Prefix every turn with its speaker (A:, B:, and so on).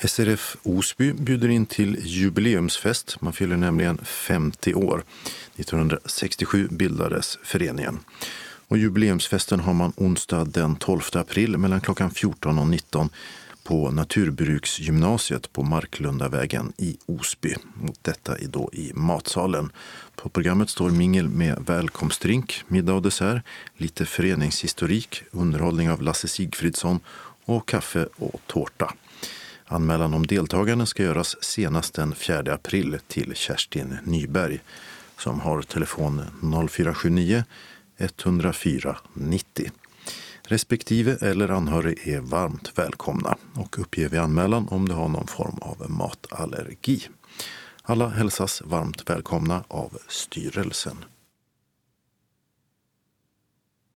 A: SRF Osby bjuder in till jubileumsfest. Man fyller nämligen 50 år. 1967 bildades föreningen. Och jubileumsfesten har man onsdag den 12 april mellan klockan 14 och 19 på Naturbruksgymnasiet på Marklundavägen i Osby. Detta är då i matsalen. På programmet står mingel med välkomstdrink, middag och dessert, lite föreningshistorik, underhållning av Lasse Sigfridsson och kaffe och tårta. Anmälan om deltagande ska göras senast den 4 april till Kerstin Nyberg som har telefon 0479 104 90. Respektive eller anhörig är varmt välkomna och uppger vid anmälan om du har någon form av matallergi. Alla hälsas varmt välkomna av styrelsen.